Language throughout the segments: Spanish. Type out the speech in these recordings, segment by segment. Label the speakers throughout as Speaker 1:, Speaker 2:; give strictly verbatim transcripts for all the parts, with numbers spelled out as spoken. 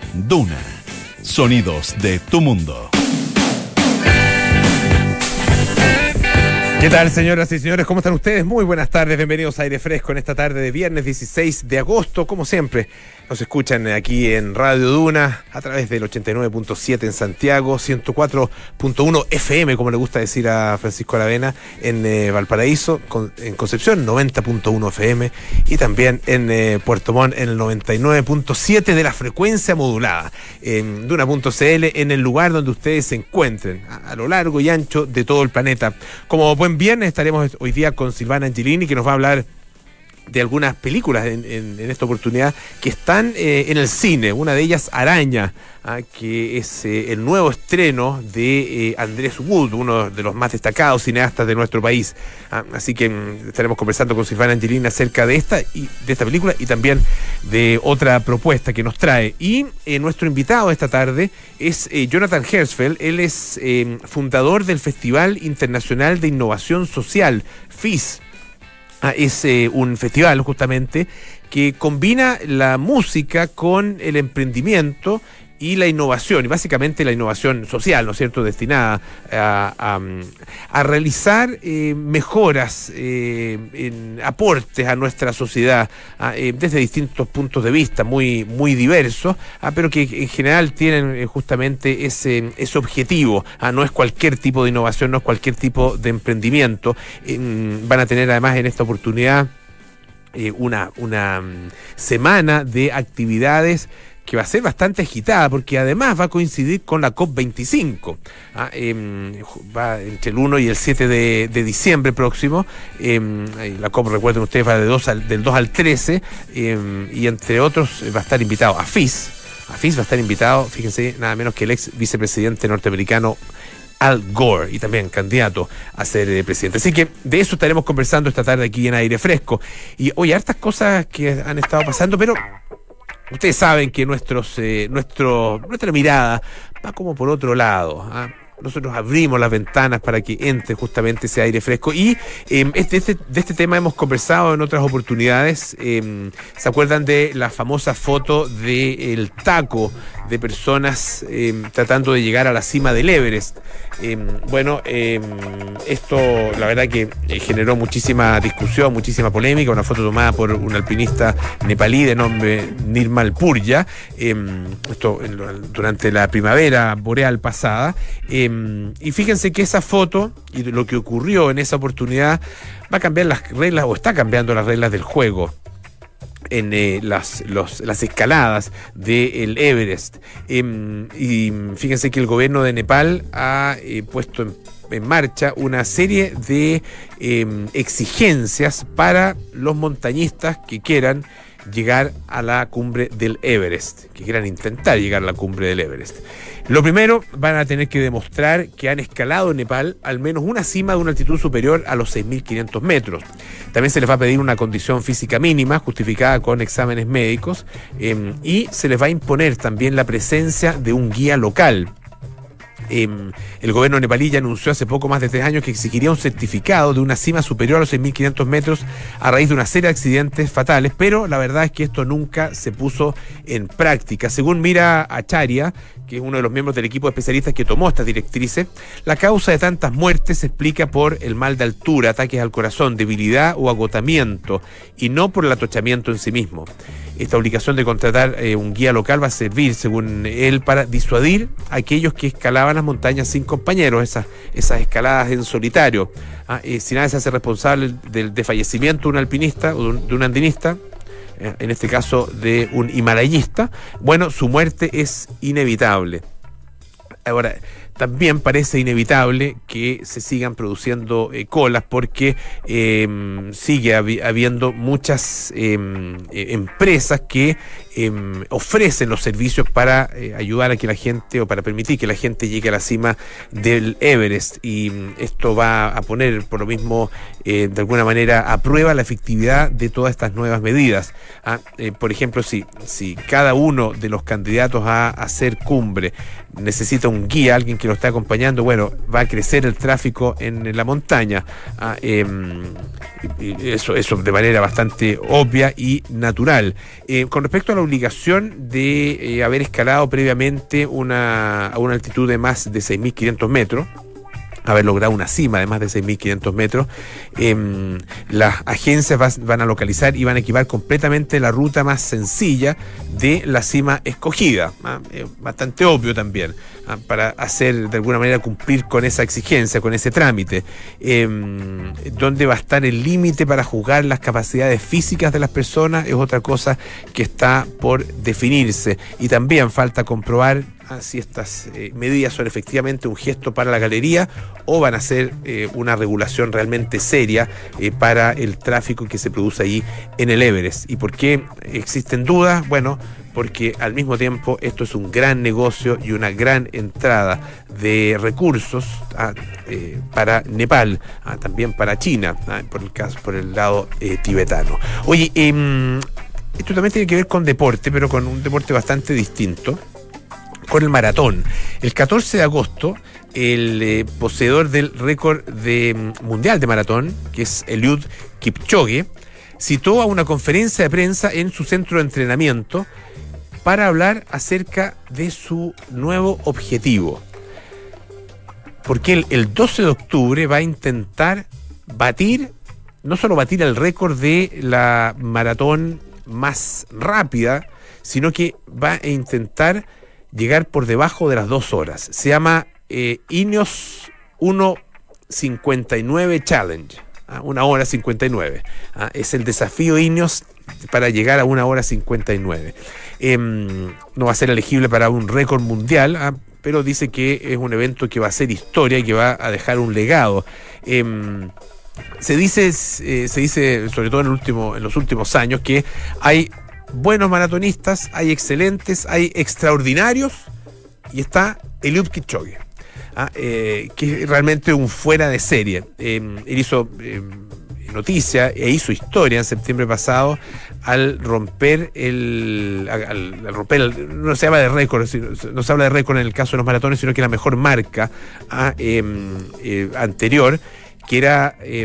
Speaker 1: Duna. Sonidos de tu mundo.
Speaker 2: ¿Qué tal, señoras y señores? ¿Cómo están ustedes? Muy buenas tardes, bienvenidos a Aire Fresco en esta tarde de viernes dieciséis de agosto. Como siempre, nos escuchan aquí en Radio Duna a través del ochenta y nueve punto siete en Santiago, ciento cuatro punto uno F M, como le gusta decir a Francisco Aravena, en eh, Valparaíso, con, en Concepción, noventa punto uno F M, y también en eh, Puerto Montt, en el noventa y nueve punto siete de la frecuencia modulada, en Duna punto C L, en el lugar donde ustedes se encuentren, a, a lo largo y ancho de todo el planeta. Como buen viernes estaremos hoy día con Silvana Angelini, que nos va a hablar de algunas películas en, en, en esta oportunidad que están eh, en el cine. Una de ellas, Araña, ah, que es eh, el nuevo estreno de eh, Andrés Wood, uno de los más destacados cineastas de nuestro país. Ah, así que mm, estaremos conversando con Silvana Angelini acerca de esta y de esta película y también de otra propuesta que nos trae. Y eh, nuestro invitado esta tarde es eh, Jonathan Herzfeld. Él es eh, fundador del Festival Internacional de Innovación Social, F I S. Ah, es eh, un festival justamente que combina la música con el emprendimiento y la innovación, y básicamente la innovación social, ¿no es cierto?, destinada a, a, a realizar eh, mejoras, eh, en aportes a nuestra sociedad, a, eh, desde distintos puntos de vista muy, muy diversos, ah, pero que en general tienen eh, justamente ese, ese objetivo. Ah, no es cualquier tipo de innovación, no es cualquier tipo de emprendimiento. Eh, van a tener además en esta oportunidad eh, una, una um, semana de actividades que va a ser bastante agitada, porque además va a coincidir con la COP veinticinco. Ah, eh, va entre el uno y el siete de, de diciembre próximo. Eh, la COP, recuerden ustedes, va de dos al, del dos al trece, eh, y entre otros va a estar invitado a F I S. A F I S va a estar invitado, fíjense, nada menos que el ex vicepresidente norteamericano Al Gore, y también candidato a ser eh, presidente. Así que de eso estaremos conversando esta tarde aquí en Aire Fresco. Y oye, hartas cosas que han estado pasando, pero ustedes saben que nuestros, eh, nuestro, nuestra mirada va como por otro lado, ¿ah? Nosotros abrimos las ventanas para que entre justamente ese aire fresco. Y eh, este, este, de este tema hemos conversado en otras oportunidades. Eh, ¿Se acuerdan de la famosa foto del taco de personas eh, tratando de llegar a la cima del Everest? Eh, bueno, eh, esto la verdad que eh, generó muchísima discusión, muchísima polémica. Una foto tomada por un alpinista nepalí de nombre Nirmal Purya, eh, esto en, durante la primavera boreal pasada. Eh, y fíjense que esa foto y lo que ocurrió en esa oportunidad va a cambiar las reglas, o está cambiando las reglas del juego en eh, las, los, las escaladas del Everest. Eh, y fíjense que el gobierno de Nepal ha eh, puesto en, en marcha una serie de eh, exigencias para los montañistas que quieran llegar a la cumbre del Everest, que quieran intentar llegar a la cumbre del Everest. Lo primero, van a tener que demostrar que han escalado en Nepal al menos una cima de una altitud superior a los seis mil quinientos metros. También se les va a pedir una condición física mínima, justificada con exámenes médicos, eh, y se les va a imponer también la presencia de un guía local. Eh, el gobierno nepalí ya anunció hace poco más de tres años que exigiría un certificado de una cima superior a los seis mil quinientos metros a raíz de una serie de accidentes fatales, pero la verdad es que esto nunca se puso en práctica. Según Mira Acharya, que es uno de los miembros del equipo de especialistas que tomó estas directrices, la causa de tantas muertes se explica por el mal de altura, ataques al corazón, debilidad o agotamiento, y no por el atochamiento en sí mismo. Esta obligación de contratar eh, un guía local va a servir, según él, para disuadir a aquellos que escalaban las montañas sin compañeros, esas, esas escaladas en solitario. Ah, eh, si nadie se hace responsable del de fallecimiento de un alpinista o de un, de un andinista, eh, en este caso de un himalayista, bueno, su muerte es inevitable. Ahora, también parece inevitable que se sigan produciendo eh, colas, porque eh, sigue habi- habiendo muchas eh, empresas que eh, ofrecen los servicios para eh, ayudar a que la gente, o para permitir que la gente llegue a la cima del Everest, y esto va a poner por lo mismo eh, de alguna manera a prueba la efectividad de todas estas nuevas medidas. Ah, eh, por ejemplo, si, si cada uno de los candidatos a hacer cumbre necesita un guía, alguien que lo está acompañando, bueno, va a crecer el tráfico en la montaña. Ah, eh, eso, eso de manera bastante obvia y natural. Eh, con respecto a la obligación de eh, haber escalado previamente una, a una altitud de más de seis mil quinientos metros, haber logrado una cima de más de seis mil quinientos metros. Eh, las agencias vas, van a localizar y van a equipar completamente la ruta más sencilla de la cima escogida. ¿Ah? Eh, bastante obvio también, ¿ah? Para hacer de alguna manera cumplir con esa exigencia, con ese trámite. Eh, ¿Dónde va a estar el límite para juzgar las capacidades físicas de las personas? Es otra cosa que está por definirse. Y también falta comprobar si estas eh, medidas son efectivamente un gesto para la galería o van a ser eh, una regulación realmente seria eh, para el tráfico que se produce ahí en el Everest. ¿Y por qué existen dudas? Bueno, porque al mismo tiempo esto es un gran negocio y una gran entrada de recursos ah, eh, para Nepal, ah, también para China, ah, por el caso, por el lado eh, tibetano. Oye, eh, esto también tiene que ver con deporte, pero con un deporte bastante distinto, con el maratón. El catorce de agosto, el eh, poseedor del récord de, mundial de maratón, que es Eliud Kipchoge, citó a una conferencia de prensa en su centro de entrenamiento para hablar acerca de su nuevo objetivo. Porque el, el doce de octubre va a intentar batir, no solo batir el récord de la maratón más rápida, sino que va a intentar llegar por debajo de las dos horas. Se llama eh, Ineos uno cincuenta y nueve Challenge, ¿ah? Una hora cincuenta y nueve. ¿Ah? Es el desafío Ineos para llegar a una hora cincuenta y nueve. Eh, no va a ser elegible para un récord mundial, ¿ah? Pero dice que es un evento que va a ser historia y que va a dejar un legado. Eh, se dice, eh, se dice, sobre todo en, el último, en los últimos años, que hay buenos maratonistas, hay excelentes, hay extraordinarios, y está Eliud Kipchoge, ¿ah? eh, que es realmente un fuera de serie. Eh, él hizo eh, noticia e hizo historia en septiembre pasado al romper el, al, al romper el, no se habla de récord, no se habla de récord en el caso de los maratones, sino que la mejor marca ¿ah? eh, eh, anterior, que era eh,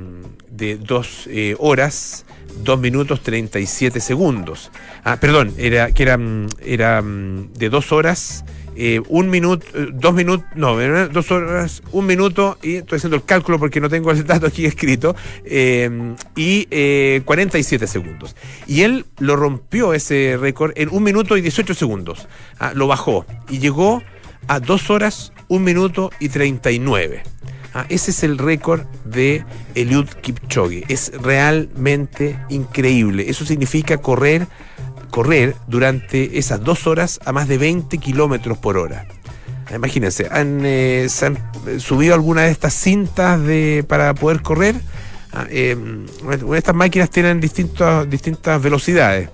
Speaker 2: de dos eh, horas, dos minutos treinta y siete segundos. Ah, perdón, era que era, era de dos horas, eh, un minuto, dos minutos, no, dos horas, un minuto, y estoy haciendo el cálculo porque no tengo el dato aquí escrito, eh, y eh, cuarenta y siete segundos. Y él lo rompió ese récord en un minuto y dieciocho segundos. Ah, lo bajó y llegó a dos horas, un minuto y treinta y nueve. Ah, ese es el récord de Eliud Kipchoge. Es realmente increíble. Eso significa correr, correr durante esas dos horas a más de veinte kilómetros por hora. Imagínense, ¿han, eh, ¿se han subido alguna de estas cintas de, para poder correr? Ah, eh, estas máquinas tienen distintas, distintas velocidades.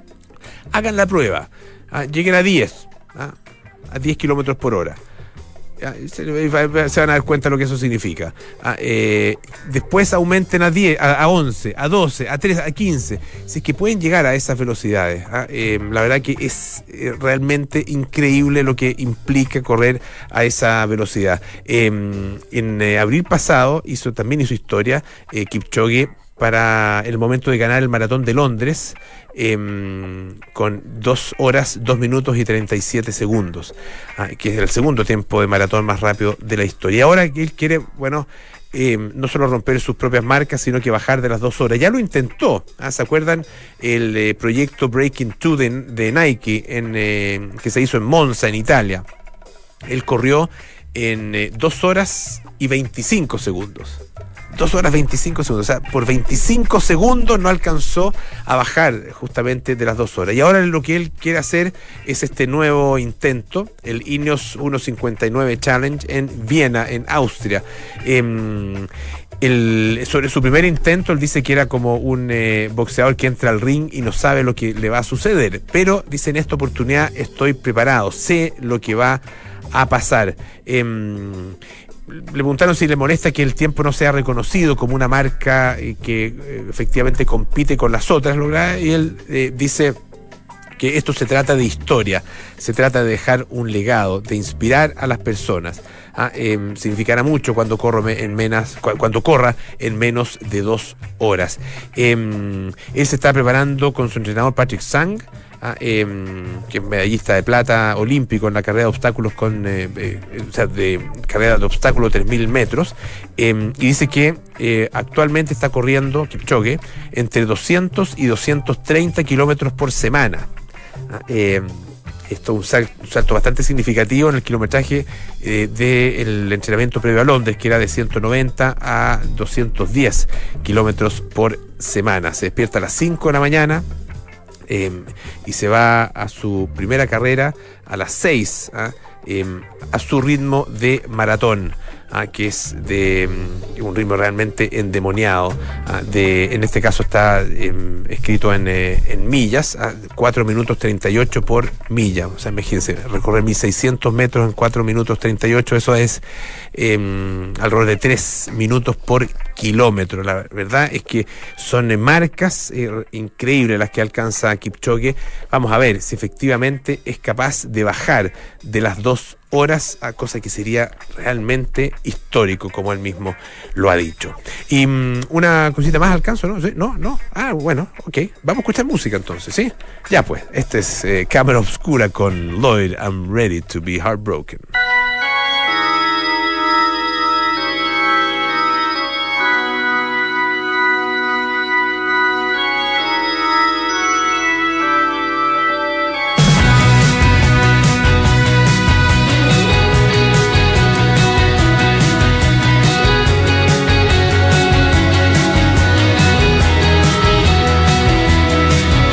Speaker 2: Hagan la prueba. Ah, lleguen a diez, ah, a diez kilómetros por hora. Se van a dar cuenta de lo que eso significa. Ah, eh, después aumenten a diez, a, a once, a doce, a trece, a quince. Si es que pueden llegar a esas velocidades. Ah, eh, la verdad que es eh, realmente increíble lo que implica correr a esa velocidad. Eh, en eh, abril pasado hizo también hizo historia eh, Kipchoge para el momento de ganar el maratón de Londres, eh, con dos horas, dos minutos y treinta y siete segundos, ah, que es el segundo tiempo de maratón más rápido de la historia. Y ahora él quiere, bueno, eh, no solo romper sus propias marcas, sino que bajar de las dos horas. Ya lo intentó, ¿ah? ¿Se acuerdan el eh, proyecto Breaking Two de, de Nike, en, eh, que se hizo en Monza, en Italia? Él corrió en eh, dos horas y veinticinco segundos. dos horas veinticinco segundos, o sea, por veinticinco segundos no alcanzó a bajar justamente de las dos horas. Y ahora lo que él quiere hacer es este nuevo intento, el Ineos uno cincuenta y nueve Challenge en Viena, en Austria. Eh, el, sobre su primer intento, él dice que era como un eh, boxeador que entra al ring y no sabe lo que le va a suceder, pero dice: en esta oportunidad estoy preparado, sé lo que va a pasar. Eh, Le preguntaron si le molesta que el tiempo no sea reconocido como una marca eh, que eh, efectivamente compite con las otras, y él eh, dice que esto se trata de historia, se trata de dejar un legado, de inspirar a las personas. Ah, eh, significará mucho cuando, corro en menos, cuando corra en menos de dos horas. Eh, él se está preparando con su entrenador Patrick Sang ah, eh, que es medallista de plata olímpico en la carrera de obstáculos con eh, eh, o sea, de carrera de obstáculos tres mil metros, eh, y dice que eh, actualmente está corriendo Kipchoge entre doscientos y doscientos treinta kilómetros por semana. Ah, eh, Esto es un salto, un salto bastante significativo en el kilometraje eh, del entrenamiento previo a Londres, que era de ciento noventa a doscientos diez kilómetros por semana. Se despierta a las cinco de la mañana eh, y se va a su primera carrera a las seis, ¿ah? eh, a su ritmo de maratón. Ah, que es de um, un ritmo realmente endemoniado. Ah, de, en este caso está eh, escrito en, eh, en millas, ah, cuatro minutos treinta y ocho por milla. O sea, imagínense, recorrer mil seiscientos metros en cuatro minutos treinta y ocho, eso es eh, alrededor de tres minutos por kilómetro. La verdad es que son eh, marcas eh, increíbles las que alcanza Kipchoge. Vamos a ver si efectivamente es capaz de bajar de las dos horas, a cosa que sería realmente histórico, como él mismo lo ha dicho. Y um, una cosita más alcanzo, ¿no? ¿Sí? ¿No? ¿No? Ah, bueno, ok. Vamos a escuchar música entonces, ¿sí? Ya pues, este es eh, Cámara Obscura con Lloyd, I'm Ready to Be Heartbroken.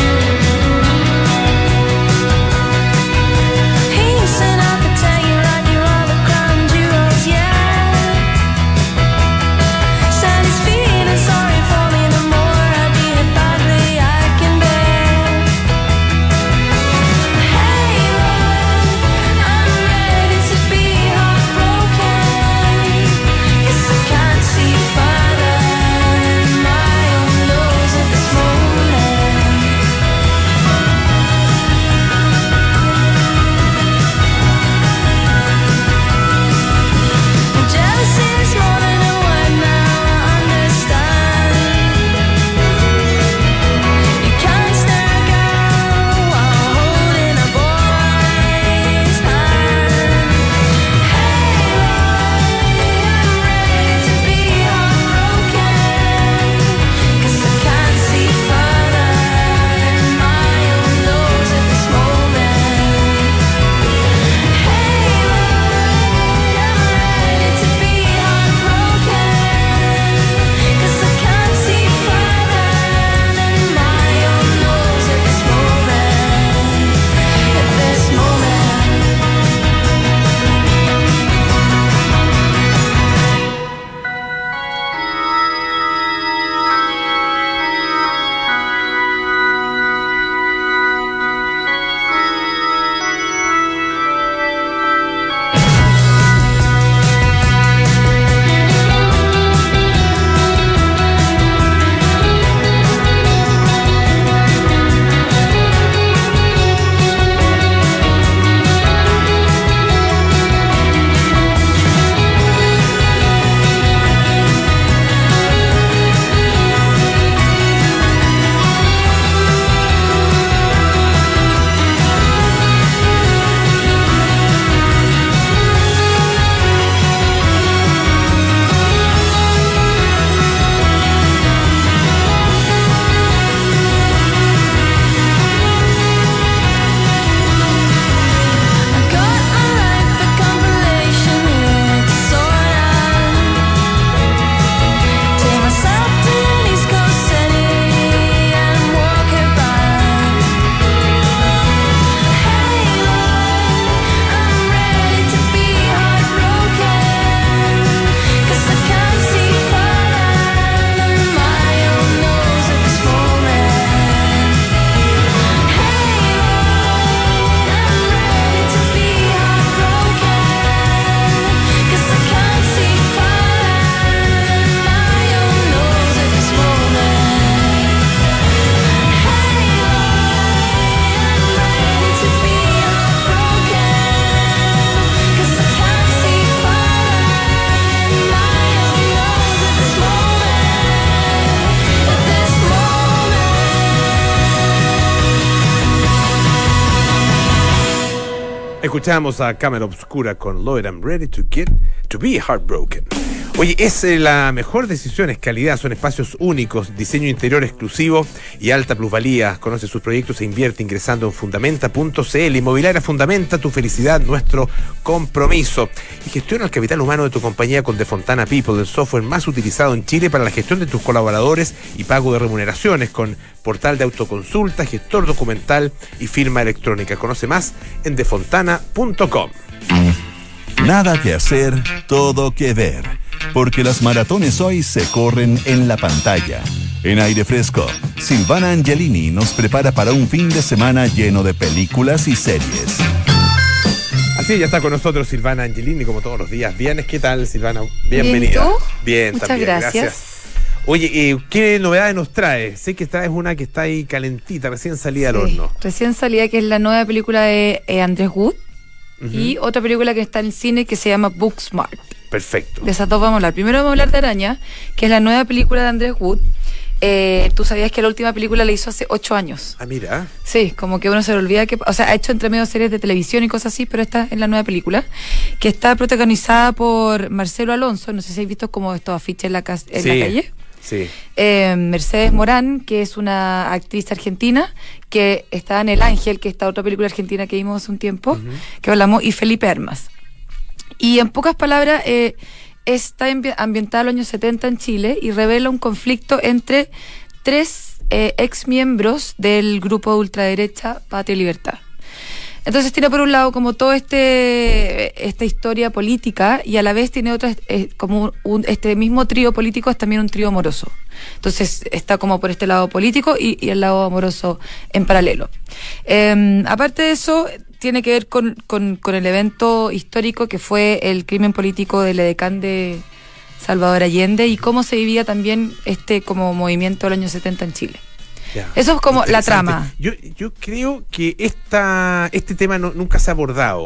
Speaker 3: He said I could tell you like
Speaker 2: Escuchamos a Cámara Obscura con Lloyd, I'm ready to get to be heartbroken. Oye, es eh, la mejor decisión, es calidad, son espacios únicos, diseño interior exclusivo y alta plusvalía. Conoce sus proyectos e invierte ingresando en fundamenta punto c l. Inmobiliaria Fundamenta, tu felicidad, nuestro compromiso. Y gestiona el capital humano de tu compañía con Defontana People, el software más utilizado en Chile para la gestión de tus colaboradores y pago de remuneraciones, con portal de autoconsulta, gestor documental y firma electrónica. Conoce más en defontana punto com.
Speaker 1: Nada que hacer, todo que ver. Porque las maratones hoy se corren en la pantalla. En Aire Fresco, Silvana Angelini nos prepara para un fin de semana lleno de películas y series.
Speaker 2: Así ya está con nosotros Silvana Angelini, como todos los días viernes. ¿Qué tal, Silvana? Bienvenida.
Speaker 3: ¿Bien, tú?
Speaker 2: Bien,
Speaker 3: Muchas
Speaker 2: también,
Speaker 3: gracias.
Speaker 2: gracias. Oye, eh, ¿qué novedades nos trae? Sé que esta es una que está ahí calentita, recién salida
Speaker 3: Sí,
Speaker 2: al horno.
Speaker 3: recién salida, que es la nueva película de eh, Andrés Wood.
Speaker 2: Uh-huh.
Speaker 3: Y otra película que está en el cine que se llama Booksmart.
Speaker 2: Perfecto.
Speaker 3: De esas dos vamos a hablar. Primero vamos a hablar de Araña, que es la nueva película de Andrés Wood. Eh, Tú sabías que la última película la hizo hace ocho años.
Speaker 2: Ah, mira.
Speaker 3: Sí, como que uno se le olvida que... O sea, ha hecho entre medio series de televisión y cosas así, pero esta es la nueva película, que está protagonizada por Marcelo Alonso. No sé si habéis visto como estos afiches en la, ca- en
Speaker 2: Sí.
Speaker 3: la calle.
Speaker 2: Sí.
Speaker 3: Eh, Mercedes Morán, que es una actriz argentina que está en El Ángel, que está otra película argentina que vimos hace un tiempo, uh-huh. que hablamos, y Felipe Hermas. Y en pocas palabras, eh, está ambi- ambientada en los años setenta en Chile y revela un conflicto entre tres eh, ex miembros del grupo de ultraderecha Patria y Libertad. Entonces tiene por un lado como todo este esta historia política y a la vez tiene otra, eh, como un, este mismo trío político es también un trío amoroso. Entonces está como por este lado político y, y el lado amoroso en paralelo. Eh, aparte de eso, tiene que ver con, con, con el evento histórico que fue el crimen político del edecán de Salvador Allende y cómo se vivía también este como movimiento del año setenta en Chile.
Speaker 2: Ya.
Speaker 3: Eso es como la trama.
Speaker 2: Yo, yo creo que esta, este tema no, nunca se ha abordado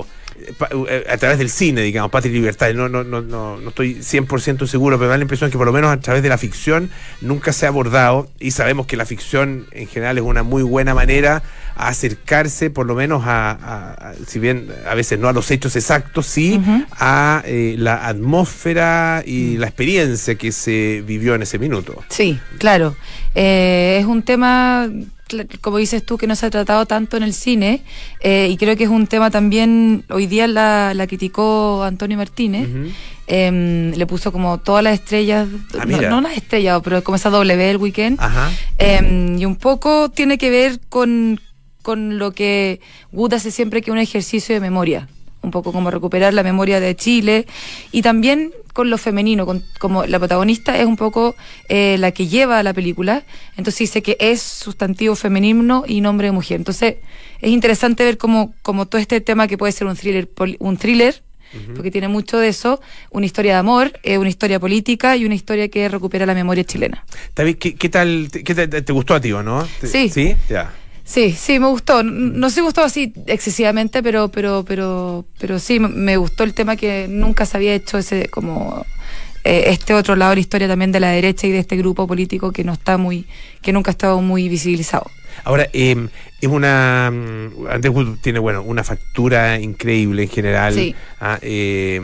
Speaker 2: a través del cine, digamos, Patria y Libertad. No, no, no, no, no estoy cien por ciento seguro, pero me da la impresión que por lo menos a través de la ficción nunca se ha abordado, y sabemos que la ficción en general es una muy buena manera a acercarse por lo menos a, a, a si bien a veces no a los hechos exactos, sí uh-huh. a eh, la atmósfera y la experiencia que se vivió en ese minuto.
Speaker 3: Sí, claro. Eh, es un tema, como dices tú, que no se ha tratado tanto en el cine, eh, y creo que es un tema también, hoy día la, la criticó Antonio Martínez, uh-huh. eh, le puso como todas las estrellas,
Speaker 2: ah,
Speaker 3: no, no las estrellas, pero como esa W del weekend,
Speaker 2: Ajá.
Speaker 3: eh, y un poco tiene que ver con, con lo que Wood hace siempre, que es un ejercicio de memoria, un poco como recuperar la memoria de Chile, y también con lo femenino, con, como la protagonista es un poco eh, la que lleva a la película, entonces dice que es sustantivo femenino y nombre de mujer. Entonces es interesante ver como, como todo este tema que puede ser un thriller, un thriller uh-huh. porque tiene mucho de eso, una historia de amor, eh, una historia política y una historia que recupera la memoria chilena.
Speaker 2: ¿Qué, qué tal, qué te, te gustó a ti o no?
Speaker 3: Sí.
Speaker 2: ¿Sí? Ya.
Speaker 3: Sí, sí, me gustó. No se gustó así excesivamente, pero, pero, pero, pero sí, me gustó el tema que nunca se había hecho ese como eh, este otro lado de la historia también de la derecha y de este grupo político que no está muy, que nunca ha estado muy visibilizado.
Speaker 2: Ahora, eh, es una... Andrés Wood tiene, bueno, una factura increíble en general.
Speaker 3: Sí.
Speaker 2: Ah, eh,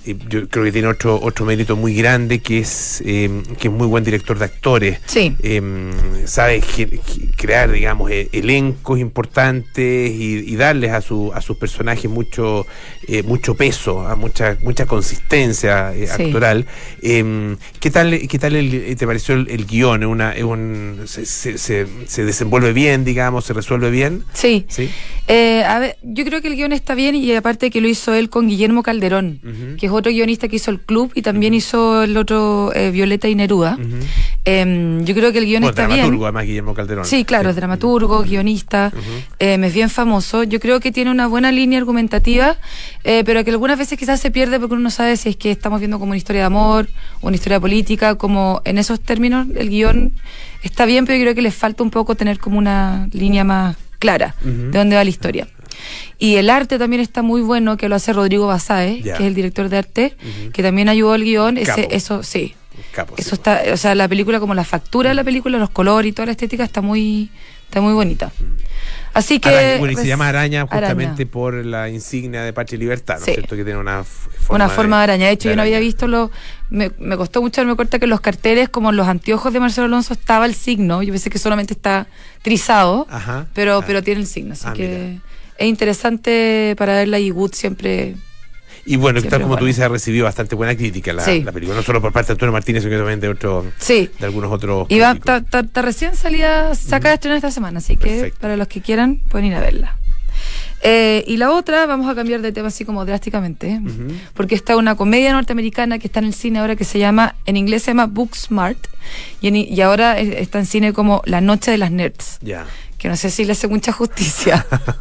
Speaker 2: yo creo que tiene otro otro mérito muy grande, que es eh, que es muy buen director de actores.
Speaker 3: Sí.
Speaker 2: Eh, sabe ge- crear, digamos, eh, elencos importantes y, y darles a su a sus personajes mucho eh, mucho peso, a mucha mucha consistencia eh,
Speaker 3: Sí.
Speaker 2: actoral. Eh, ¿Qué tal qué tal el, te pareció el, el guión? ¿Es una, es un, se, se, se, se desenvuelve bien, digamos, se resuelve bien?
Speaker 3: Sí.
Speaker 2: ¿Sí?
Speaker 3: Eh, a ver, yo creo que el guión está bien, y aparte que lo hizo él con Guillermo Calderón, uh-huh. que es otro guionista que hizo El Club y también uh-huh. hizo el otro eh, Violeta y Neruda. Uh-huh. Eh, yo creo que el guión
Speaker 2: bueno,
Speaker 3: está
Speaker 2: dramaturgo,
Speaker 3: bien.
Speaker 2: Además, Guillermo Calderón.
Speaker 3: Sí, claro, es dramaturgo, guionista, uh-huh. eh, es bien famoso. Yo creo que tiene una buena línea argumentativa, eh, pero que algunas veces quizás se pierde porque uno no sabe si es que estamos viendo como una historia de amor, una historia política, como en esos términos el guión está bien, pero yo creo que le falta un poco tener como una línea más clara uh-huh. de dónde va la historia. Y el arte también está muy bueno, que lo hace Rodrigo Basáez, yeah. que es el director de arte, uh-huh. que también ayudó al guión. Ese, eso sí.
Speaker 2: Capo,
Speaker 3: eso
Speaker 2: sí.
Speaker 3: está, o sea, la película, como la factura de la película, los colores y toda la estética está muy, está muy bonita. Así que...
Speaker 2: Araña, bueno, y
Speaker 3: pues,
Speaker 2: se llama Araña justamente
Speaker 3: araña.
Speaker 2: por la insignia de Patria y Libertad, ¿no
Speaker 3: Sí.
Speaker 2: es cierto? Que tiene una f- forma
Speaker 3: Una forma de araña. De hecho,
Speaker 2: de
Speaker 3: yo no había
Speaker 2: araña.
Speaker 3: visto los... Me, me costó mucho darme cuenta que en los carteles, como en los anteojos de Marcelo Alonso, estaba el signo. Yo pensé que solamente está trizado,
Speaker 2: Ajá.
Speaker 3: pero,
Speaker 2: Ah.
Speaker 3: pero tiene el signo. Así
Speaker 2: Ah,
Speaker 3: que
Speaker 2: mira.
Speaker 3: es interesante para verla, y Wood siempre...
Speaker 2: Y bueno,
Speaker 3: Siempre
Speaker 2: tal como
Speaker 3: es
Speaker 2: tú
Speaker 3: buena.
Speaker 2: dices, ha recibido bastante buena crítica la,
Speaker 3: Sí.
Speaker 2: la película, no solo por parte de Antonio Martínez, sino también de otros,
Speaker 3: Sí.
Speaker 2: de algunos otros
Speaker 3: Y va,
Speaker 2: críticos.
Speaker 3: ta- ta- ta recién salía, se acaba de estrenar esta semana, así que
Speaker 2: Perfecto.
Speaker 3: para los que quieran pueden ir a verla. Eh, y la otra, vamos a cambiar de tema así como drásticamente, ¿eh?
Speaker 2: Ujú.
Speaker 3: Porque está una comedia norteamericana que está en el cine ahora que se llama, en inglés se llama Booksmart, y, en- y ahora eh, está en cine como La Noche de las Nerds,
Speaker 2: Ya.
Speaker 3: que no sé si le hace mucha justicia.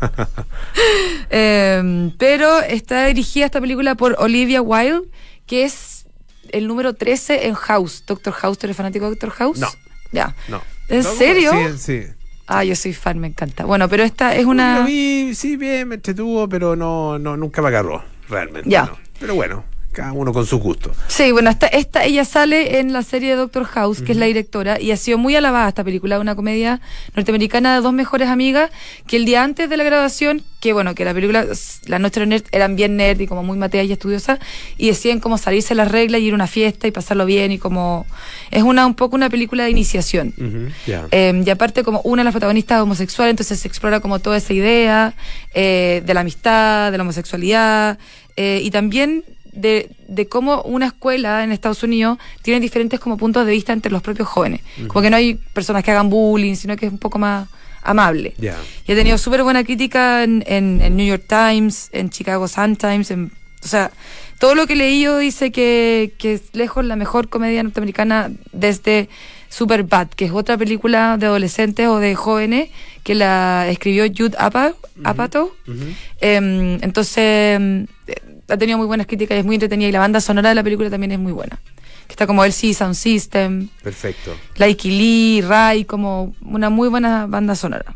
Speaker 3: Eh, pero está dirigida esta película por Olivia Wilde, que es el número trece en House. Doctor House, ¿tú eres fanático de Doctor House?
Speaker 2: No.
Speaker 3: Ya.
Speaker 2: No.
Speaker 3: ¿En
Speaker 2: No,
Speaker 3: serio?
Speaker 2: Sí, sí.
Speaker 3: Ah, yo soy fan, me encanta. Bueno, pero esta es
Speaker 2: Lo
Speaker 3: una...
Speaker 2: vi, sí, bien, me entretuvo, pero no, no, nunca me agarró, realmente.
Speaker 3: Ya.
Speaker 2: no. Pero bueno, cada uno con su gusto.
Speaker 3: Sí, bueno, esta, esta, ella sale en la serie de Doctor House, que es la directora, y ha sido muy alabada esta película, una comedia norteamericana de dos mejores amigas, que el día antes de la grabación, que bueno, que la película, La Noche de los Nerds, eran bien nerd y como muy mateas y estudiosas, y decían como salirse las reglas y ir a una fiesta y pasarlo bien, y como... Es una un poco una película de iniciación.
Speaker 2: Ujú, ya.
Speaker 3: Eh, y aparte, como una de las protagonistas es homosexual, entonces se explora como toda esa idea eh, de la amistad, de la homosexualidad, eh, y también de, de cómo una escuela en Estados Unidos tiene diferentes como puntos de vista entre los propios jóvenes. Como que no hay personas que hagan bullying, sino que es un poco más amable.
Speaker 2: Ya.
Speaker 3: Y ha tenido súper buena crítica en, en, en New York Times, en Chicago Sun-Times, en, o sea, todo lo que he leído dice que, que es lejos la mejor comedia norteamericana desde Superbad, que es otra película de adolescentes o de jóvenes que la escribió Judd Apatow. Apatow.
Speaker 2: Ujú.
Speaker 3: Em, entonces, em, ha tenido muy buenas críticas y es muy entretenida, y la banda sonora de la película también es muy buena. Que está como el C Sound System,
Speaker 2: Perfecto.
Speaker 3: Likey Lee, Ray, como una muy buena banda sonora.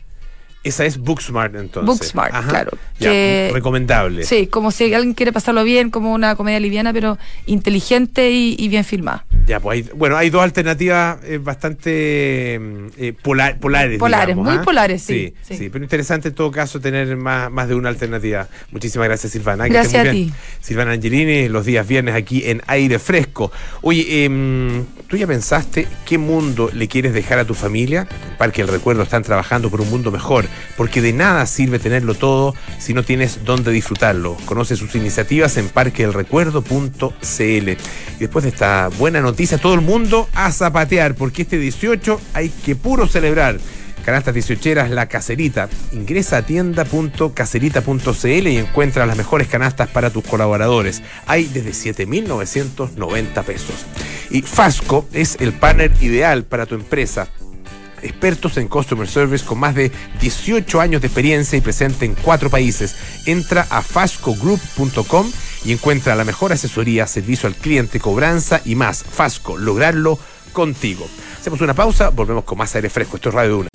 Speaker 2: Esa es Booksmart, entonces.
Speaker 3: Booksmart,
Speaker 2: Ajá.
Speaker 3: claro.
Speaker 2: Ya,
Speaker 3: Que-
Speaker 2: recomendable.
Speaker 3: Sí, como si alguien quiere pasarlo bien, como una comedia liviana, pero inteligente y, y bien filmada.
Speaker 2: Ya, pues hay, bueno, hay dos alternativas eh, bastante eh, polar- polares.
Speaker 3: Polares,
Speaker 2: digamos,
Speaker 3: muy
Speaker 2: ¿ah?
Speaker 3: polares,
Speaker 2: sí,
Speaker 3: sí,
Speaker 2: sí.
Speaker 3: sí.
Speaker 2: Pero interesante en todo caso tener más, más de una alternativa. Muchísimas gracias, Silvana. Que
Speaker 3: Gracias
Speaker 2: estés muy
Speaker 3: a
Speaker 2: bien.
Speaker 3: ti.
Speaker 2: Silvana Angelini, los días viernes aquí en Aire Fresco. Oye, em, ¿tú ya pensaste qué mundo le quieres dejar a tu familia? En Parque El Recuerdo están trabajando por un mundo mejor, porque de nada sirve tenerlo todo si no tienes dónde disfrutarlo. Conoce sus iniciativas en parque el recuerdo punto c l. Y después de esta buena noticia, todo el mundo a zapatear, porque este dieciocho hay que puro celebrar. Canastas dieciocheras La Caserita. Ingresa a tienda punto caserita punto c l y encuentra las mejores canastas para tus colaboradores. Hay desde siete mil novecientos noventa pesos. Y Fasco es el partner ideal para tu empresa. Expertos en Customer Service con más de dieciocho años de experiencia y presente en cuatro países. Entra a fasco group punto com y encuentra la mejor asesoría, servicio al cliente, cobranza y más. Fasco, lograrlo contigo. Hacemos una pausa, volvemos con más Aire Fresco. Esto es Radio Duna.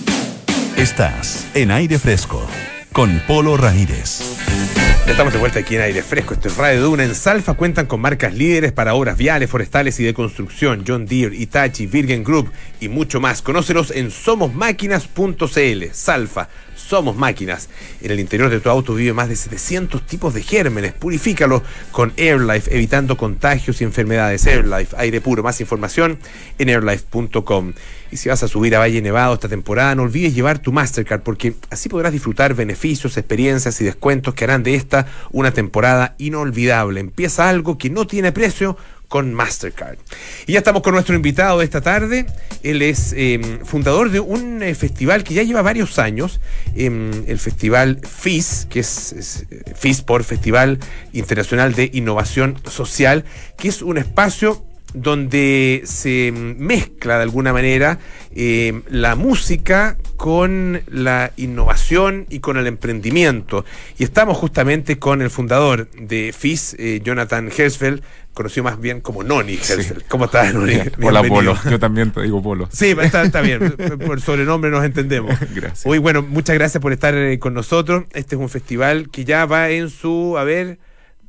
Speaker 1: Estás en Aire Fresco con Polo Ramírez.
Speaker 2: Ya estamos de vuelta aquí en Aire Fresco. Esto es Radio Duna. En Salfa cuentan con marcas líderes para obras viales, forestales y de construcción. John Deere, Hitachi, Virgin Group y mucho más. Conócelos en somos máquinas punto c l. Salfa, somos máquinas. En el interior de tu auto vive más de setecientos tipos de gérmenes. Purifícalos con AirLife, evitando contagios y enfermedades. AirLife, aire puro. Más información en airlife punto com. Y si vas a subir a Valle Nevado esta temporada, no olvides llevar tu Mastercard, porque así podrás disfrutar beneficios, experiencias y descuentos que harán de esta una temporada inolvidable. Empieza algo que no tiene precio con Mastercard. Y ya estamos con nuestro invitado de esta tarde. Él es eh, fundador de un eh, festival que ya lleva varios años, eh, el Festival F I S, que es, es F I S por Festival Internacional de Innovación Social, que es un espacio donde se mezcla de alguna manera eh, la música con la innovación y con el emprendimiento. Y estamos justamente con el fundador de F I S, eh, Jonathan Herzfeld, conocido más bien como Noni Herzfeld.
Speaker 4: Sí.
Speaker 2: ¿Cómo estás, Noni?
Speaker 4: Hola,
Speaker 2: Bienvenido.
Speaker 4: Polo. Yo también te digo Polo.
Speaker 2: Sí, está, está bien. Por sobrenombre nos entendemos.
Speaker 4: Gracias.
Speaker 2: Hoy, bueno, muchas gracias por estar eh, con nosotros. Este es un festival que ya va en su, a ver,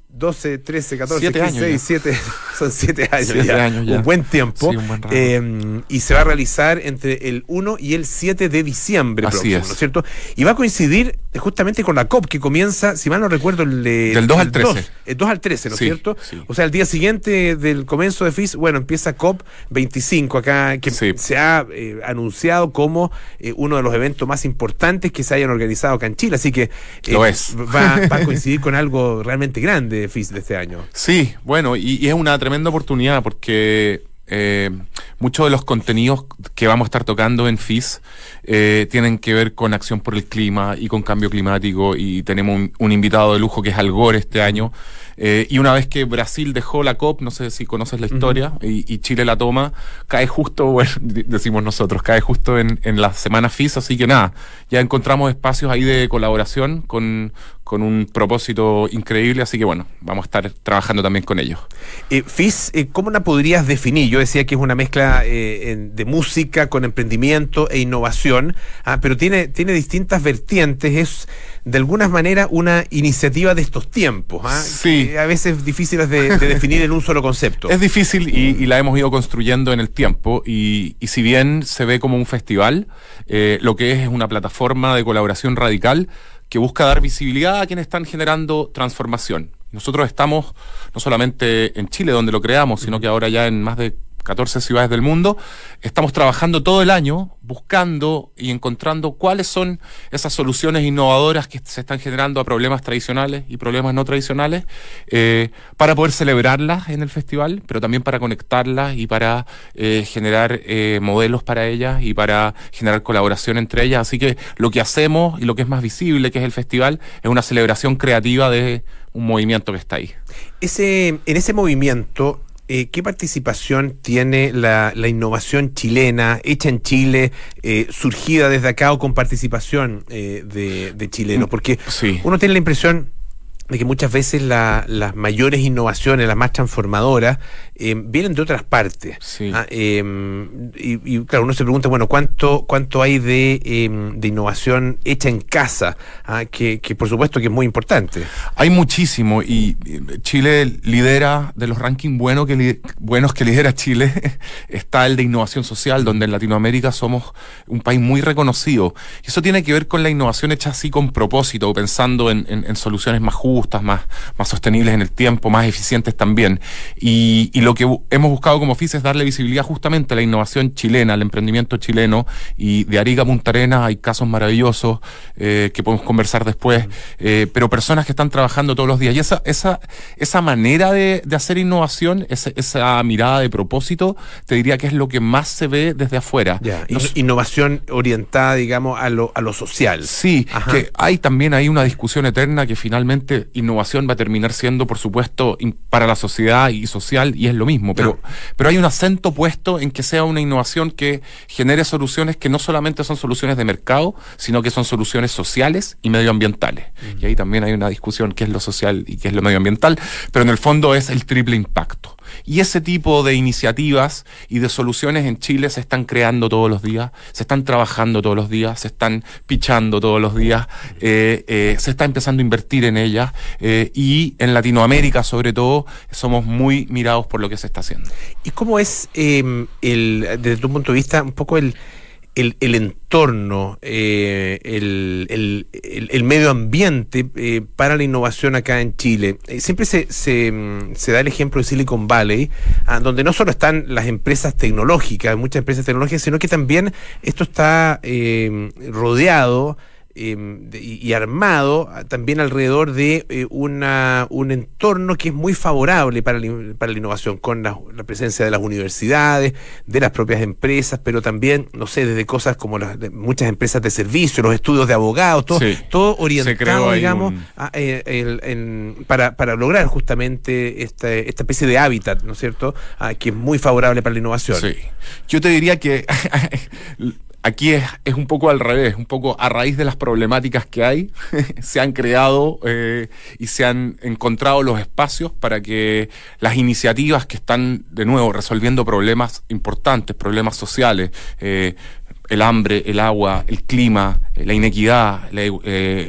Speaker 2: doce, trece, catorce,
Speaker 4: siete
Speaker 2: quince,
Speaker 4: años
Speaker 2: diecisiete, son siete años,
Speaker 4: siete
Speaker 2: ya,
Speaker 4: años ya.
Speaker 2: Un buen tiempo.
Speaker 4: Sí, un buen rato.
Speaker 2: Eh, y se va a realizar entre el uno y el siete de diciembre
Speaker 4: Así
Speaker 2: próximo,
Speaker 4: es.
Speaker 2: ¿no es cierto? Y va a coincidir justamente con la COP, que comienza, si mal no recuerdo, el de,
Speaker 4: Del dos al
Speaker 2: el
Speaker 4: trece.
Speaker 2: dos, el dos al trece, ¿no es
Speaker 4: Sí,
Speaker 2: cierto?
Speaker 4: sí.
Speaker 2: O sea, el día siguiente del comienzo de F I S, bueno, empieza COP veinticinco acá, que
Speaker 4: Sí.
Speaker 2: se ha eh, anunciado como eh, uno de los eventos más importantes que se hayan organizado acá en Chile, así que eh,
Speaker 4: Lo es.
Speaker 2: Va, va a coincidir con algo realmente grande de F I S de este año.
Speaker 4: Sí, bueno, y, y es una tremenda oportunidad porque eh, muchos de los contenidos que vamos a estar tocando en F I S eh, tienen que ver con acción por el clima y con cambio climático, y tenemos un, un invitado de lujo que es Al Gore este año. Eh, y una vez que Brasil dejó la COP, no sé si conoces la historia, uh-huh. y, y Chile la toma, cae justo, bueno, decimos nosotros, cae justo en, en la semana F I S, así que nada, ya encontramos espacios ahí de colaboración con, con un propósito increíble, así que bueno, vamos a estar trabajando también con ellos.
Speaker 2: Eh, F I S, eh, ¿cómo la podrías definir? Yo decía que es una mezcla eh, en, de música con emprendimiento e innovación, ah, pero tiene, tiene distintas vertientes, es de alguna manera una iniciativa de estos tiempos, ¿ah?
Speaker 4: Sí.
Speaker 2: Que a veces difíciles de, de definir en un solo concepto.
Speaker 4: Es difícil y, y la hemos ido construyendo en el tiempo, y, y si bien se ve como un festival, eh, lo que es es una plataforma de colaboración radical que busca dar visibilidad a quienes están generando transformación. Nosotros estamos no solamente en Chile, donde lo creamos, sino que ahora ya en más de catorce ciudades del mundo. Estamos trabajando todo el año buscando y encontrando cuáles son esas soluciones innovadoras que se están generando a problemas tradicionales y problemas no tradicionales, eh, para poder celebrarlas en el festival, pero también para conectarlas y para eh, generar eh, modelos para ellas y para generar colaboración entre ellas. Así que lo que hacemos y lo que es más visible, que es el festival, es una celebración creativa de un movimiento que está ahí.
Speaker 2: Ese, en ese movimiento, Eh, ¿qué participación tiene la, la innovación chilena, hecha en Chile, eh, surgida desde acá o con participación eh, de, de chilenos? Porque
Speaker 4: sí.
Speaker 2: Uno tiene la impresión de que muchas veces la, las mayores innovaciones, las más transformadoras, eh, vienen de otras partes.
Speaker 4: Sí.
Speaker 2: Ah, eh, y, y claro, uno se pregunta, bueno, ¿cuánto cuánto hay de, eh, de innovación hecha en casa? Ah, que, que por supuesto que es muy importante.
Speaker 4: Hay muchísimo, y Chile lidera, de los rankings buenos que, li, buenos que lidera Chile, está el de innovación social, donde en Latinoamérica somos un país muy reconocido. Y eso tiene que ver con la innovación hecha así con propósito, pensando en, en, en soluciones más justas, Más, más sostenibles en el tiempo, más eficientes también. Y, y lo que bu- hemos buscado como F I S es darle visibilidad justamente a la innovación chilena, al emprendimiento chileno, y de Arica a Punta Arenas hay casos maravillosos eh, que podemos conversar después, eh, pero personas que están trabajando todos los días. Y esa, esa, esa manera de, de hacer innovación, esa, esa mirada de propósito, te diría que es lo que más se ve desde afuera.
Speaker 2: Ya,
Speaker 4: Nos,
Speaker 2: innovación orientada, digamos, a lo, a lo social.
Speaker 4: Sí,
Speaker 2: Ajá.
Speaker 4: Que hay también hay una discusión eterna que finalmente innovación va a terminar siendo, por supuesto, in, para la sociedad y social, y es lo mismo, pero, no. pero hay un acento puesto en que sea una innovación que genere soluciones que no solamente son soluciones de mercado, sino que son soluciones sociales y medioambientales. Mm. Y ahí también hay una discusión qué es lo social y qué es lo medioambiental, pero en el fondo es el triple impacto. Y ese tipo de iniciativas y de soluciones en Chile se están creando todos los días, se están trabajando todos los días, se están pichando todos los días, eh, eh, se está empezando a invertir en ellas, eh, y en Latinoamérica sobre todo somos muy mirados por lo que se está haciendo.
Speaker 2: ¿Y cómo es, eh, el, desde tu punto de vista, un poco el... El, el entorno, eh, el, el, el, el medio ambiente eh, para la innovación acá en Chile? Eh, siempre se, se, se da el ejemplo de Silicon Valley, ah, donde no solo están las empresas tecnológicas, muchas empresas tecnológicas, sino que también esto está eh, rodeado Eh, de, y armado también alrededor de eh, una un entorno que es muy favorable para la, para la innovación, con la, la presencia de las universidades, de las propias empresas, pero también, no sé, desde cosas como las de muchas empresas de servicio, los estudios de abogados, todo, sí, todo orientado, digamos, un... a, eh, el, en, para, para lograr justamente esta, esta especie de hábitat, ¿no es cierto?, ah, que es muy favorable para la innovación.
Speaker 4: Sí. Yo te diría que aquí es, es un poco al revés, un poco a raíz de las problemáticas que hay, se han creado eh, y se han encontrado los espacios para que las iniciativas que están, de nuevo, resolviendo problemas importantes, problemas sociales, eh, el hambre, el agua, el clima, la inequidad, la, eh,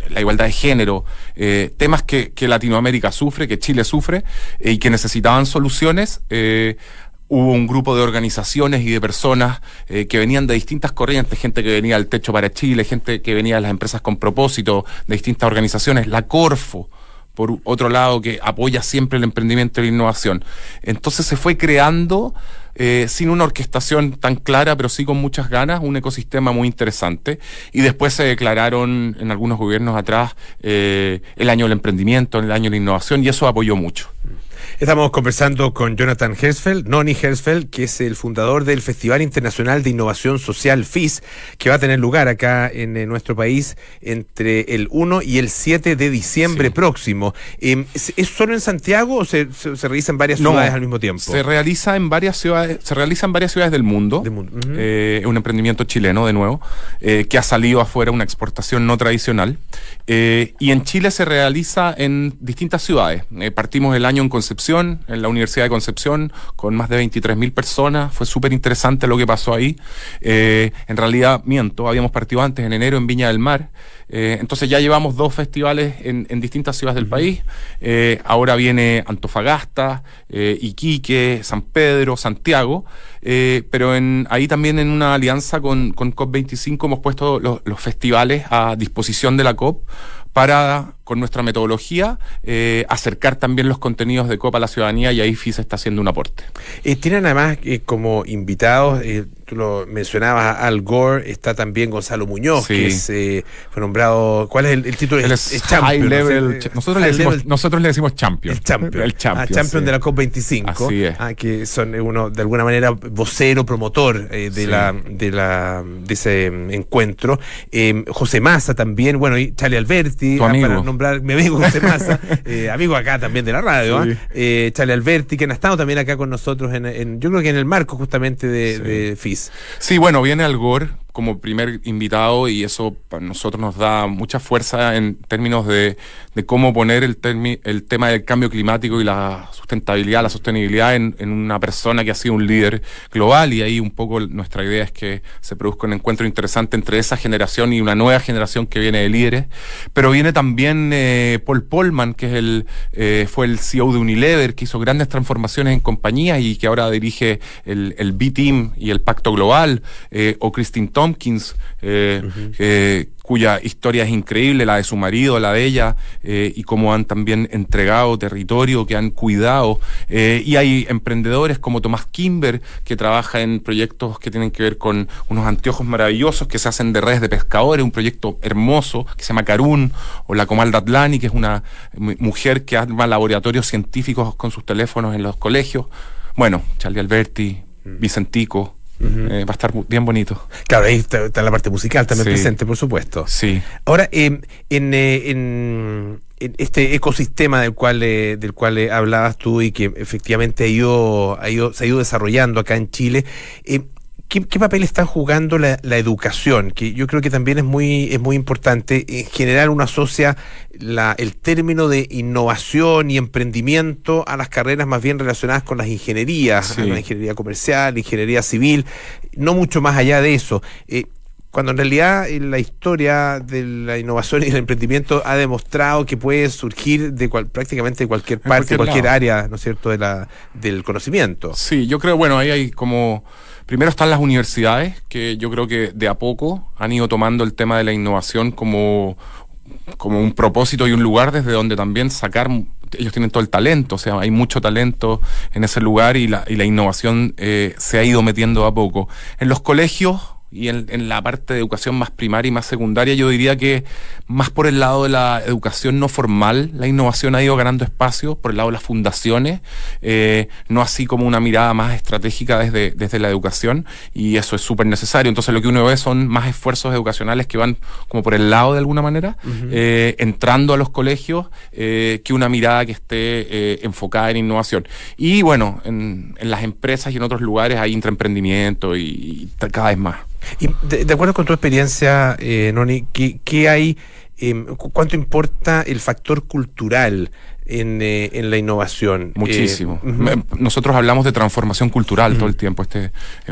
Speaker 4: la igualdad de género, eh, temas que, que Latinoamérica sufre, que Chile sufre, eh, y que necesitaban soluciones. Eh, Hubo un grupo de organizaciones y de personas eh, que venían de distintas corrientes, gente que venía del Techo para Chile, gente que venía de las empresas con propósito, de distintas organizaciones, la Corfo, por otro lado, que apoya siempre el emprendimiento y la innovación. Entonces se fue creando, eh, sin una orquestación tan clara, pero sí con muchas ganas, un ecosistema muy interesante. Y después se declararon en algunos gobiernos atrás eh, el año del emprendimiento, el año de la innovación, y eso apoyó mucho.
Speaker 2: Estamos conversando con Jonathan Herzfeld, Noni Herzfeld, que es el fundador del Festival Internacional de Innovación Social F I S, que va a tener lugar acá en, en nuestro país entre el uno y el siete de diciembre sí. próximo. Eh, ¿Es solo en Santiago o se, se, se realiza en varias
Speaker 4: no,
Speaker 2: ciudades al mismo tiempo?
Speaker 4: Se realiza en varias ciudades, se realiza en varias ciudades del mundo. Del mundo. Uh-huh. eh, un emprendimiento chileno, de nuevo, eh, que ha salido afuera, una exportación no tradicional. Eh, y en Chile se realiza en distintas ciudades. Eh, partimos el año en Concepción, en la Universidad de Concepción, con más de veintitrés mil personas. Fue súper interesante lo que pasó ahí. Eh, en realidad, miento, habíamos partido antes, en enero, en Viña del Mar. Eh, entonces ya llevamos dos festivales en, en distintas ciudades del uh-huh. país. Eh, ahora viene Antofagasta, eh, Iquique, San Pedro, Santiago. Eh, pero en, ahí también en una alianza con, con COP veinticinco hemos puesto los, los festivales a disposición de la COP para, con nuestra metodología, eh, acercar también los contenidos de COP a la ciudadanía, y ahí F I S está haciendo un aporte.
Speaker 2: Eh, tienen además eh, como invitados, eh, tú lo mencionabas, a Al Gore, está también Gonzalo Muñoz, sí. que es, eh, fue nombrado, ¿cuál es el, el título?
Speaker 4: Él es, es Champion. High level, ¿no? Ch- nosotros, high le decimos, level, nosotros le decimos Champion.
Speaker 2: El Champion.
Speaker 4: El Champion,
Speaker 2: ah, champion
Speaker 4: sí.
Speaker 2: de la COP veinticinco.
Speaker 4: Así es.
Speaker 2: Ah, que son uno, de alguna manera, vocero, promotor eh, de, sí. la, de, la, de ese encuentro. Eh, José Massa también, bueno, y Charlie Alberti,
Speaker 4: tu amigo.
Speaker 2: para nombrar mi amigo José Massa, eh, amigo acá también de la radio, sí. ¿eh? Eh, Charlie Alberti, que han estado también acá con nosotros, en, en, yo creo que en el marco justamente de, sí. de F I S.
Speaker 4: Sí, bueno, viene Al Gore como primer invitado, y eso para nosotros nos da mucha fuerza en términos de, de cómo poner el, termi, el tema del cambio climático y la sustentabilidad, la sostenibilidad en, en una persona que ha sido un líder global, y ahí un poco nuestra idea es que se produzca un encuentro interesante entre esa generación y una nueva generación que viene de líderes. Pero viene también eh, Paul Polman, que es el eh, fue el C E O de Unilever, que hizo grandes transformaciones en compañías y que ahora dirige el, el B-Team y el Pacto Global, eh, o Christine Tompkins, eh, uh-huh. eh, cuya historia es increíble, la de su marido, la de ella, eh, y cómo han también entregado territorio, que han cuidado. Eh, y hay emprendedores como Tomás Kimber, que trabaja en proyectos que tienen que ver con unos anteojos maravillosos que se hacen de redes de pescadores, un proyecto hermoso que se llama Carún, o la Comal Datlani, que es una mujer que arma laboratorios científicos con sus teléfonos en los colegios. Bueno, Charlie Alberti, mm. Vicentico. Uh-huh. Eh, va a estar bien bonito.
Speaker 2: Claro, ahí está, está la parte musical también sí. presente, por supuesto.
Speaker 4: Sí.
Speaker 2: Ahora, eh, en, eh, en, en este ecosistema del cual eh, del cual eh, hablabas tú, y que efectivamente ha ido, ha ido, se ha ido desarrollando acá en Chile, eh, ¿Qué, ¿Qué papel está jugando la, la educación? Que yo creo que también es muy es muy importante. En general uno asocia la, el término de innovación y emprendimiento a las carreras más bien relacionadas con las ingenierías, sí. la ingeniería comercial, ingeniería civil, no mucho más allá de eso. Eh, cuando en realidad en la historia de la innovación y el emprendimiento ha demostrado que puede surgir de cual, prácticamente de cualquier parte, cualquier, cualquier área, ¿no es cierto?, de la, del conocimiento.
Speaker 4: Sí, yo creo, bueno, ahí hay como... Primero están las universidades, que yo creo que de a poco han ido tomando el tema de la innovación como, como un propósito y un lugar desde donde también sacar, ellos tienen todo el talento, o sea, hay mucho talento en ese lugar, y la, y la innovación eh, se ha ido metiendo a poco. En los colegios y en, en la parte de educación más primaria y más secundaria, yo diría que más por el lado de la educación no formal, la innovación ha ido ganando espacio, por el lado de las fundaciones, eh, no así como una mirada más estratégica desde, desde la educación, y eso es súper necesario. Entonces lo que uno ve son más esfuerzos educacionales que van como por el lado de alguna manera, uh-huh. eh, entrando a los colegios, eh, que una mirada que esté eh, enfocada en innovación. Y bueno, en, en las empresas y en otros lugares hay intraemprendimiento y, y cada vez más.
Speaker 2: Y de, de acuerdo con tu experiencia, eh, Noni, ¿qué, qué hay, eh, cuánto importa el factor cultural en, eh, en la innovación?
Speaker 4: Muchísimo.
Speaker 2: Eh, uh-huh.
Speaker 4: Nosotros hablamos de transformación cultural uh-huh. todo el tiempo. Este es un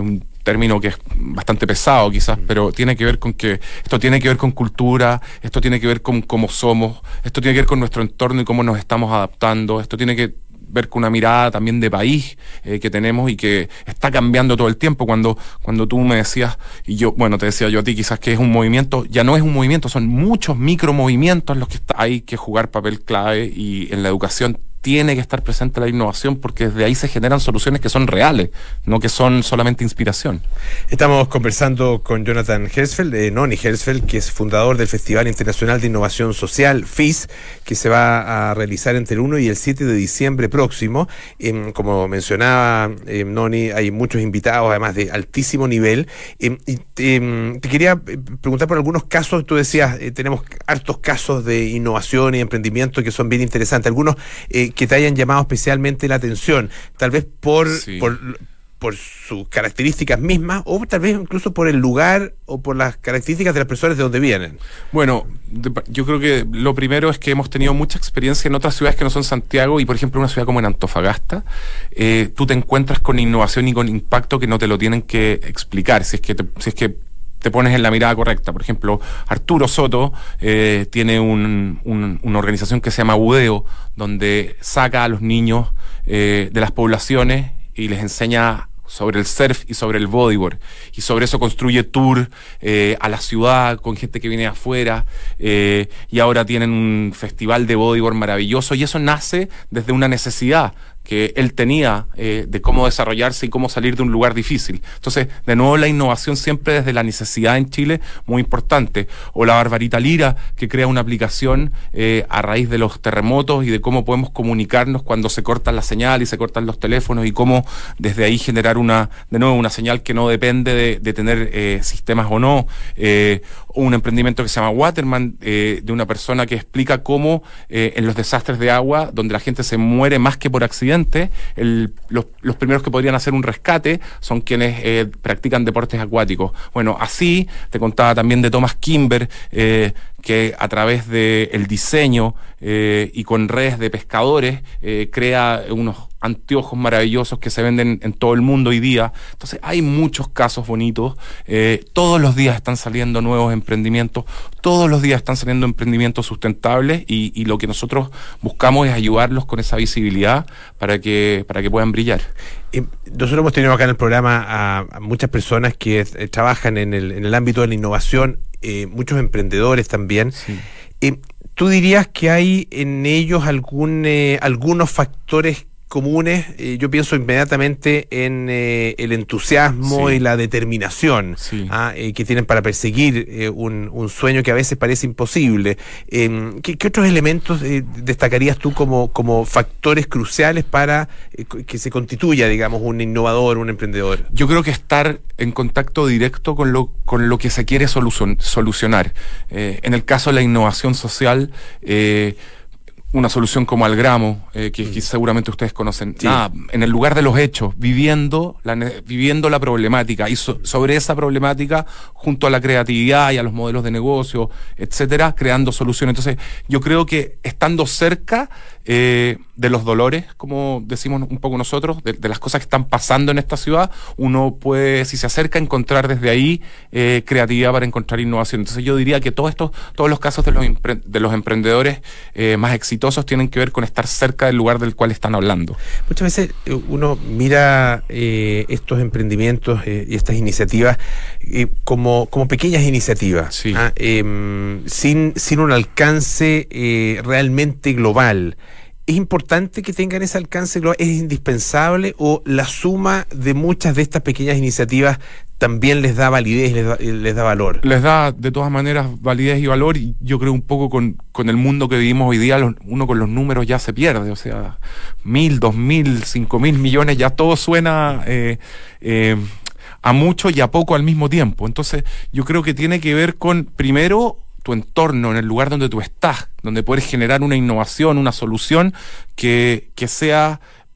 Speaker 4: término que es bastante pesado quizás, pero tiene que ver con que esto tiene que ver con cultura, esto tiene que ver con cómo somos, esto tiene que ver con nuestro entorno y cómo nos estamos adaptando, esto tiene que ver con una mirada también de país eh, que tenemos y que está cambiando todo el tiempo. Cuando, cuando tú me decías, y yo, bueno, te decía yo a ti quizás que es un movimiento, ya no es un movimiento, son muchos micromovimientos los que está, hay que jugar papel clave, y en la educación tiene que estar presente la innovación, porque desde ahí se generan soluciones que son reales, no que son solamente inspiración.
Speaker 2: Estamos conversando con Jonathan Herzfeld, de Noni Herzfeld, que es fundador del Festival Internacional de Innovación Social, F I S, que se va a realizar entre el uno y el siete de diciembre próximo. Eh, como mencionaba eh, Noni, hay muchos invitados, además de altísimo nivel. Eh, y, eh, te quería preguntar por algunos casos. Tú decías, eh, tenemos hartos casos de innovación y emprendimiento que son bien interesantes. Algunos eh, que te hayan llamado especialmente la atención, tal vez por,
Speaker 4: sí.
Speaker 2: por, por sus características mismas, o tal vez incluso por el lugar o por las características de las personas de donde vienen.
Speaker 4: Bueno, de, yo creo que lo primero es que hemos tenido mucha experiencia en otras ciudades que no son Santiago, y por ejemplo una ciudad como en Antofagasta, eh, tú te encuentras con innovación y con impacto que no te lo tienen que explicar, si es que te, si es que te pones en la mirada correcta. Por ejemplo, Arturo Soto eh, tiene un, un, una organización que se llama Budeo, donde saca a los niños eh, de las poblaciones y les enseña sobre el surf y sobre el bodyboard, y sobre eso construye tour eh, a la ciudad con gente que viene de afuera, eh, y ahora tienen un festival de bodyboard maravilloso, y eso nace desde una necesidad que él tenía eh, de cómo desarrollarse y cómo salir de un lugar difícil. Entonces, de nuevo, la innovación siempre desde la necesidad en Chile, muy importante. O la Barbarita Lira, que crea una aplicación eh, a raíz de los terremotos y de cómo podemos comunicarnos cuando se cortan la señal y se cortan los teléfonos, y cómo desde ahí generar una, de nuevo, una señal que no depende de, de tener eh, sistemas o no. Eh, un emprendimiento que se llama Waterman, eh, de una persona que explica cómo eh, en los desastres de agua, donde la gente se muere más que por accidente, El, los, los primeros que podrían hacer un rescate son quienes eh, practican deportes acuáticos. Bueno, así te contaba también de Thomas Kimber, eh, que a través del diseño eh, y con redes de pescadores eh, crea unos anteojos maravillosos que se venden en todo el mundo hoy día. Entonces hay muchos casos bonitos, eh, todos los días están saliendo nuevos emprendimientos, todos los días están saliendo emprendimientos sustentables, y, y lo que nosotros buscamos es ayudarlos con esa visibilidad para que, para que puedan brillar.
Speaker 2: Eh, nosotros hemos tenido acá en el programa a, a muchas personas que eh, trabajan en el, en el ámbito de la innovación, eh, muchos emprendedores también.
Speaker 4: Sí.
Speaker 2: Eh, ¿Tú dirías que hay en ellos algún, eh, algunos factores comunes? Eh, yo pienso inmediatamente en eh, el entusiasmo
Speaker 4: Sí.
Speaker 2: y la determinación
Speaker 4: Sí.
Speaker 2: ah, eh, que tienen para perseguir eh, un, un sueño que a veces parece imposible. Eh, ¿qué, ¿Qué otros elementos eh, destacarías tú como, como factores cruciales para eh, que se constituya, digamos, un innovador, un emprendedor?
Speaker 4: Yo creo que estar en contacto directo con lo, con lo que se quiere solucion, solucionar. Eh, en el caso de la innovación social, eh, una solución como Algramo, eh, que, que seguramente ustedes conocen,
Speaker 2: Sí.
Speaker 4: nada, en el lugar de los hechos, viviendo la, viviendo la problemática, y so, sobre esa problemática, junto a la creatividad y a los modelos de negocio, etcétera, creando soluciones. Entonces, yo creo que estando cerca eh, de los dolores, como decimos un poco nosotros, de, de las cosas que están pasando en esta ciudad, uno puede, si se acerca, encontrar desde ahí eh, creatividad para encontrar innovación. Entonces, yo diría que todos estos, todos los casos de los, empre, de los emprendedores eh, más exitosos tienen que ver con estar cerca del lugar del cual están hablando.
Speaker 2: Muchas veces eh, uno mira eh, estos emprendimientos eh, y estas iniciativas eh, como, como pequeñas iniciativas,
Speaker 4: Sí.
Speaker 2: ¿ah? eh, sin, sin un alcance eh, realmente global. ¿Es importante que tengan ese alcance global? ¿Es indispensable? ¿O la suma de muchas de estas pequeñas iniciativas también les da validez, les da, les da valor?
Speaker 4: Les da de todas maneras validez y valor, y yo creo un poco con, con el mundo que vivimos hoy día, los, uno con los números ya se pierde, o sea, mil, dos mil, cinco mil millones, ya todo suena eh, eh, a mucho y a poco al mismo tiempo. Entonces yo creo que tiene que ver con, primero, tu entorno, en el lugar donde tú estás, donde puedes generar una innovación, una solución que, que sea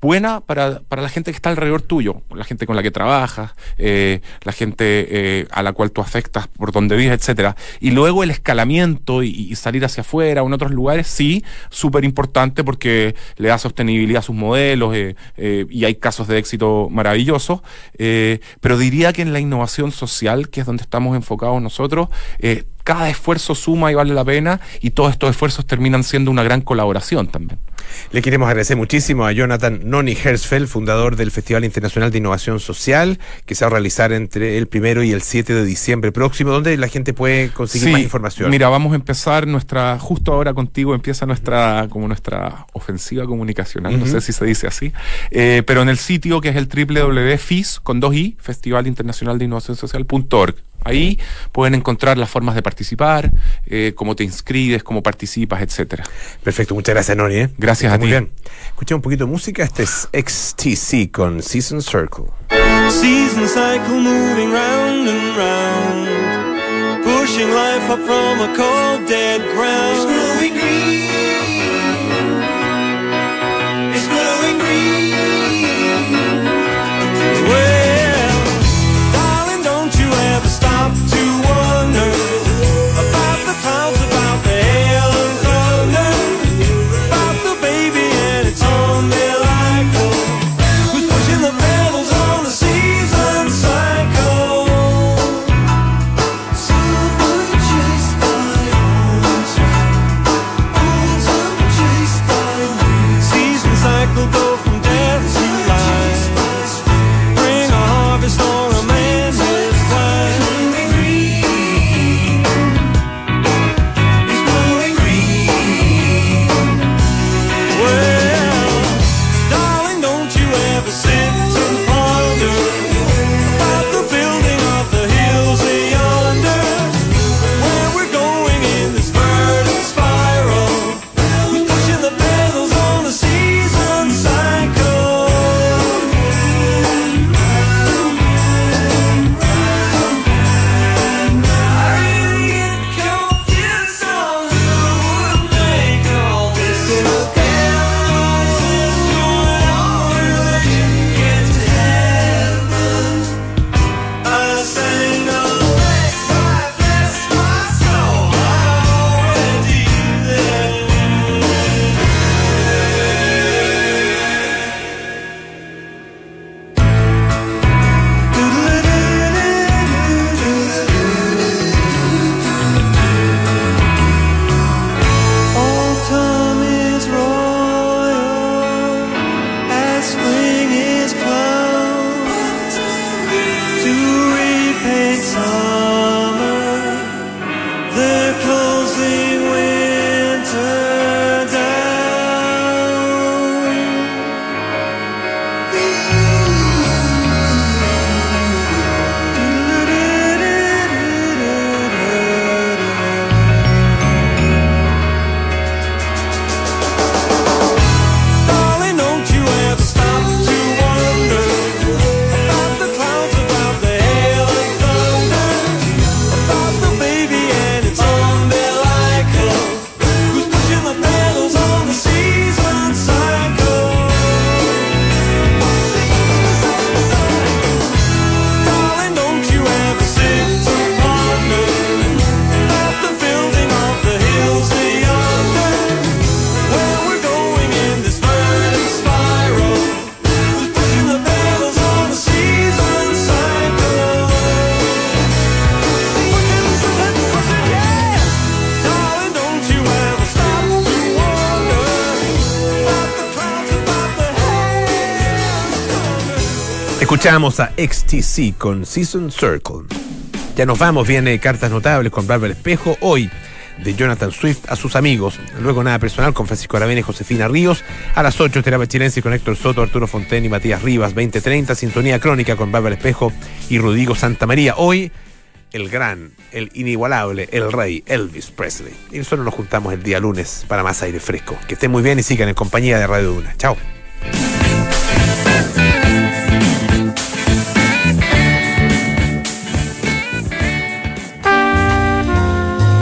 Speaker 4: buena para, para la gente que está alrededor tuyo, la gente con la que trabajas, eh, la gente eh, a la cual tú afectas por donde vives, etcétera. Y luego el escalamiento y, y salir hacia afuera o en otros lugares, sí, súper importante porque le da sostenibilidad a sus modelos eh, eh, y hay casos de éxito maravillosos. Eh, pero diría que en la innovación social, que es donde estamos enfocados nosotros, eh, cada esfuerzo suma y vale la pena, y todos estos esfuerzos terminan siendo una gran colaboración también.
Speaker 2: Le queremos agradecer muchísimo a Jonathan Noni Herzfeld, fundador del Festival Internacional de Innovación Social, que se va a realizar entre el primero y el siete de diciembre próximo, donde la gente puede conseguir
Speaker 4: Sí,
Speaker 2: más información.
Speaker 4: Mira, vamos a empezar nuestra, justo ahora contigo empieza nuestra, como nuestra ofensiva comunicacional, uh-huh. no sé si se dice así, eh, pero en el sitio que es el doble u doble u doble u punto F I S con dos i, Festival Internacional de Innovación Social punto org. Ahí pueden encontrar las formas de participar, eh, cómo te inscribes, cómo participas, etcétera.
Speaker 2: Perfecto, muchas gracias, Noni. ¿eh?
Speaker 4: Gracias a ti.
Speaker 2: Muy bien. Escuchemos un poquito de música. Este es X T C con Season Circle.
Speaker 5: Season cycle moving round and round, pushing life up from a cold dead ground. It's growing green. It's growing green. Well, darling, don't you ever stop to wonder about the clouds, about the hail and thunder, about the baby and its umbilical, who's pushing the pedals on the season cycle. Someone chased by autumn, autumn chased by wind. Season cycle go from death to life, bring a harvest on a man with time. It's growing green. Well, darling, don't you ever sit and ponder about the building of the hills yonder, where we're going in this verdant spiral, who's pushing the pedals on the season cycle. I really get confused on who would make all this look down. When you get to heaven, I sang a bless my, bless my soul. I'm already there. Autumn is royal, as spring is cloud, to repaint summer, they're closing winter Darling, don't you ever stop to wonder about the clouds, about the hail and thunder, about the baby and its umbilical, who's pushing the pedals on the season cycle. Darling, don't you ever sit and ponder about the building of the hills yonder, where we're going in this verdant spiral, who's pushing the pedals on the season cycle. Pushing, pushing, pushing, yeah. Darling, don't you ever stop to wonder about the clouds, about the hail and thunder.
Speaker 2: Escuchamos a X T C con Season Circle. Ya nos vamos, viene Cartas Notables con Bárbara Espejo. Hoy, de Jonathan Swift a sus amigos. Luego Nada Personal con Francisco Aravena y Josefina Ríos. A las ocho, Terapia Chilense con Héctor Soto, Arturo Fonten y Matías Rivas. veinte treinta, Sintonía Crónica con Bárbara Espejo y Rodrigo Santamaría. Hoy, el gran, el inigualable, el rey Elvis Presley. Y nosotros nos juntamos el día lunes para más aire fresco. Que estén muy bien y sigan en compañía de Radio Duna. Chao.